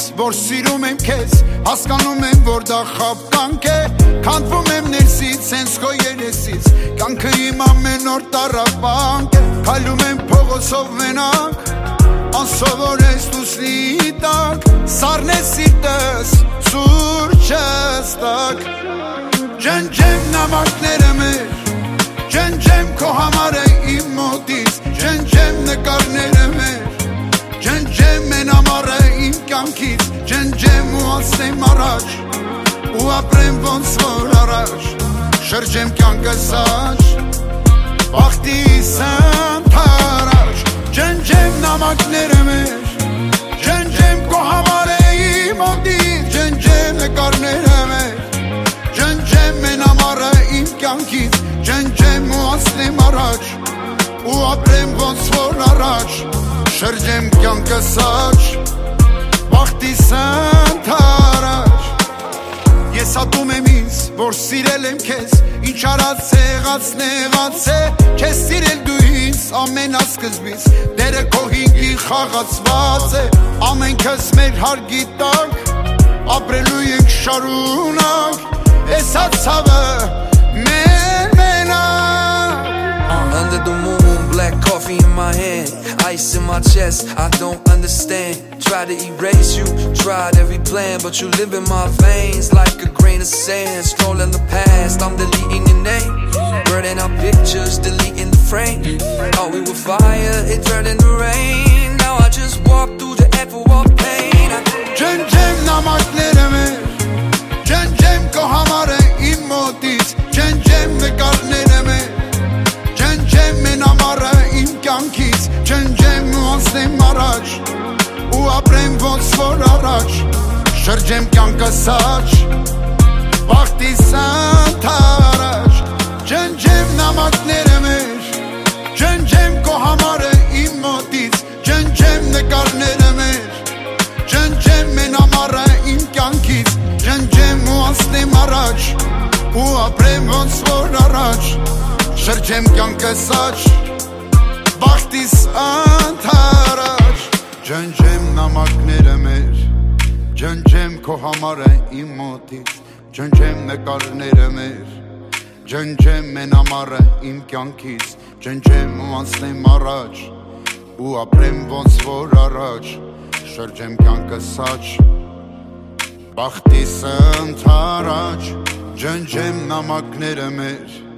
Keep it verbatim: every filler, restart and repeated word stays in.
որ սիրում եմ քեզ Հասկանում եմ, որ դա խաբկանք է Քանդվում եմ ներսից, սենց քո երեսից Կյանքը իմ ամեն օր տառապանք է Քայլում եմ փողոցով մենակ Անսովոր ես լուսնի տակ Սառն է սիրտս, սուրճս տակ Ջնջեմ նամակները մեր Ջնջեմ քո համար է իմ մոտից Ջնջեմ նկարները մեր Ջնջեմ են ամառը իմ կյանքից Ջնջեմ ու անցնեմ առաջ Ու ապրեմ ոնց որ առաջ Շրջեմ կյանքս աջ Բախտիս ընդառաջ Ջնջեմ նամակները մեր Ջնջեմ քո համար է իմ մոտից Ջնջեմ նկարները մեր Ջնջեմ են ամառը իմ կյանքից Ջնջեմ ու անցնեմ առաջ Ու ապրեմ ոնց որ առաջ Շրջեմ կյանքս աջ Բախտիս ընդառաջ Ես ատում եմ ինձ, որ սիրել եմ քեզ Ինչ արած է, եղած նեղած է Քեզ սիրել դու ինձ ամենասկզբից Դերը քո հինգի խաղացված է Ամենքս մեր հարգի տակ Ապրելու ենք շարունակ Ես հացավը մեր մենակ Under the moon, black coffee in my hand Ice in my chest, I don't understand Try to erase you, tried every plan But you live in my veins like a grain of sand Scrolling the past, I'm deleting your name Burning out pictures, deleting the frame Thought we were fire, it turned into rain Now I just walk through the echo of pain Ջնջեմ նամակները մեր Ջնջեմ քո համար է իմ մոտից Ջնջեմ նկարները մեր Ջնջեմ են ամառը իմ կյանքից Ջնջեմ ու անցնեմ առաջ Ու ապրեմ ոնց որ առաջ Շրջեմ կյանքս աջ Բախտիս ընդառաջ Ջնջեմ նամակները մեր Ջնջեմ քո համար է իմ մոտից Ջնջեմ նկարները մեր Ջնջեմ են ամառը իմ կյանքից Ջնջեմ ու անցնեմ առաջ Ու ապրեմ ոնց որ առաջ Շրջեմ կյանքս աջ Բախտիս ընդառաջ Ջնջեմ նամակները մեր Ջնջեմ քո համար է իմ մոտից Ջնջեմ նկարները մեր Ջնջեմ են ամառը իմ կյանքից Ջնջեմ ու անցնեմ առաջ Ու ապրեմ ոնց որ առաջ Շրջեմ կյանքս աջ Բախտիս ընդառաջ Ջնջեմ նամակները մեր